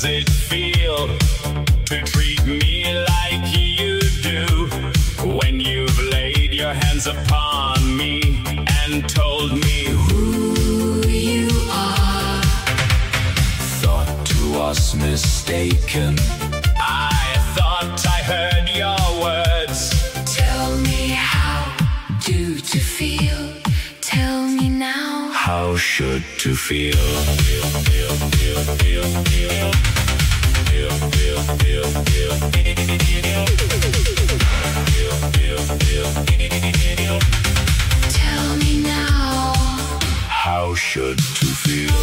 it feel to treat me like you do? When you've laid your hands upon me and told me who you are. Thought to was mistaken. I thought I heard your words. Tell me how do to feel. Tell me now. How should to feel? Tell me now. How should to feel?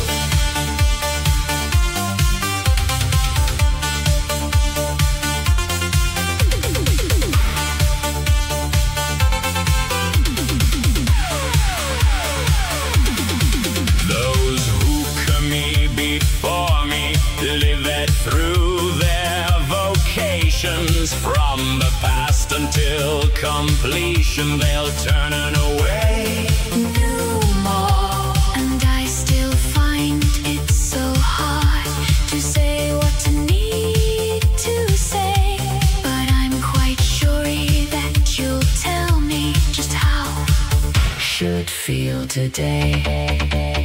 Those who come before me live it through their vocations. From the past until completion, they'll turn away No more. And I still find it so hard to say what I need to say. But I'm quite sure that you'll tell me just how should feel today.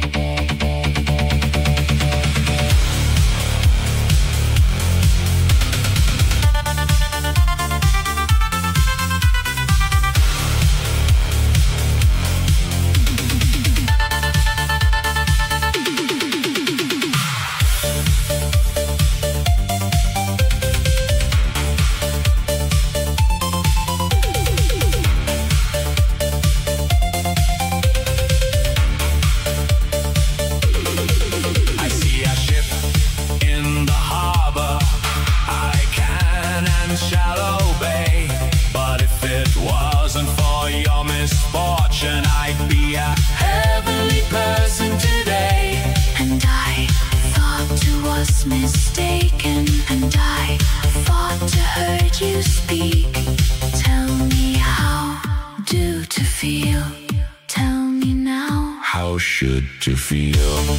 Mistaken, and I thought to heard you speak. Tell me how do to feel. Tell me now. How should to feel?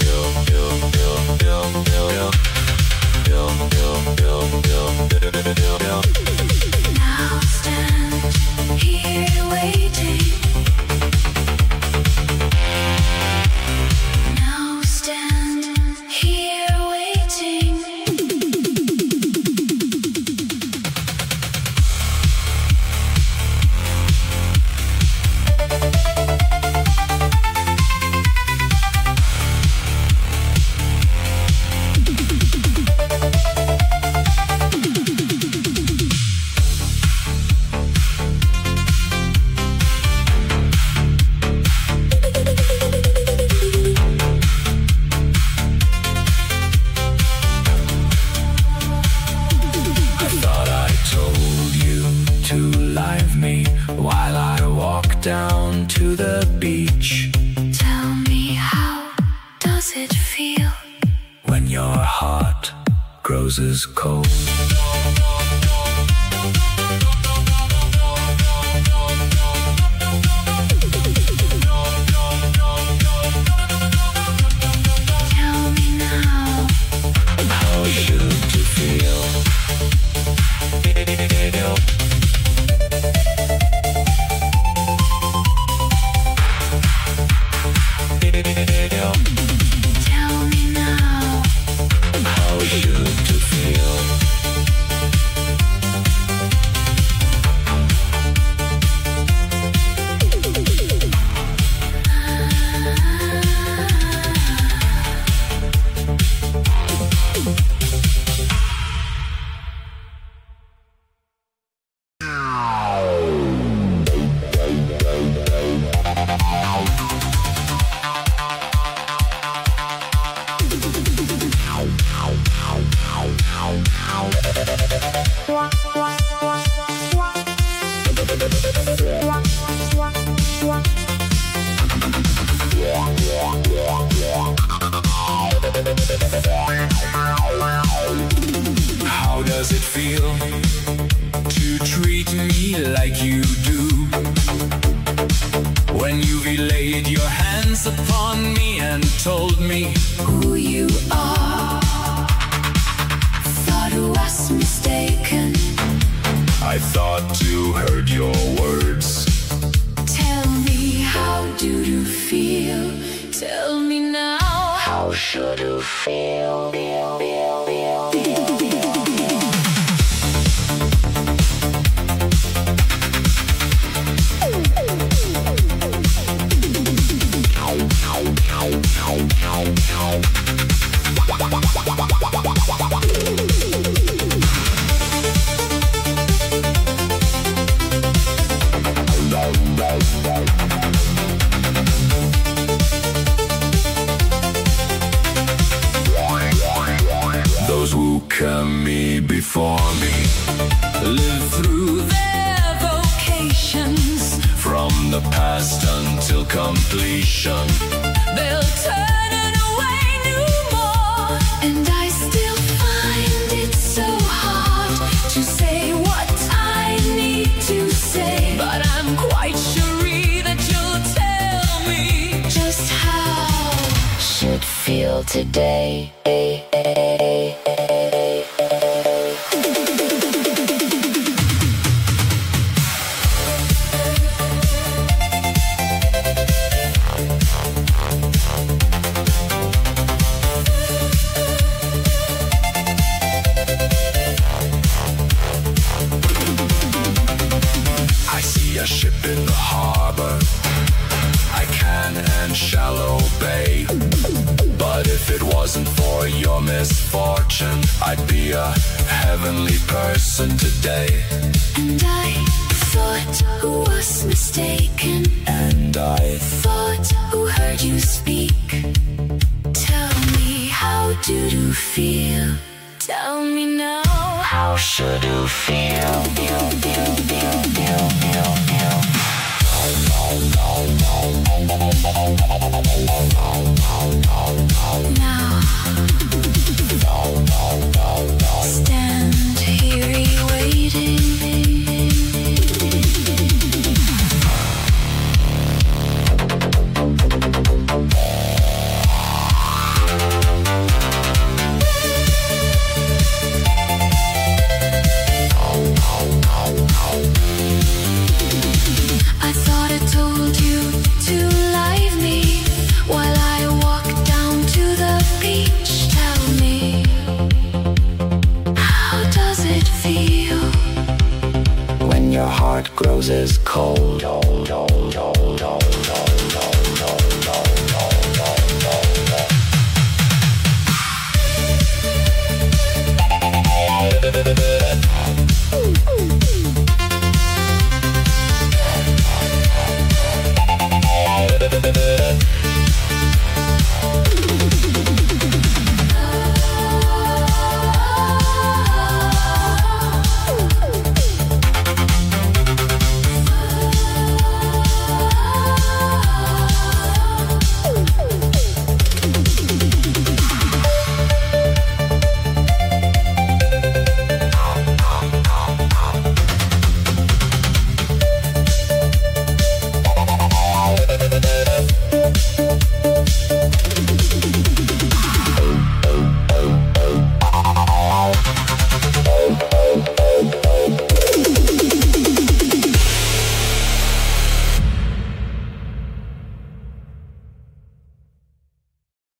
Now stand here waiting. Now stand here waiting. Down to the beach. Tell me how does it feel when your heart grows as cold? Tell me now. How should you feel? Tell me now. How should you feel? How does it feel to treat me like you do? When you've laid your hands upon me and told me Who you are. was mistaken. I thought to heard your words. Tell me, how do you feel? Tell me now. How should you feel? Those who come me before me live through Their vocations, from the past until completion. they'll turn and away no more. And I still find it so hard to say what I need to say. But I'm quite sure that you'll tell me just how should feel today. I see a ship in the harbor. I can and shall obey. But if it wasn't for your misfortune, I'd be a heavenly person today. And I thought who was mistaken. And I Thought who heard you speak. Tell me, how do you feel? Tell me now. How should you feel? Now, stand here waiting. I thought I told you to leave me while I walked down to the beach. Tell me, how does it feel when your heart grows as cold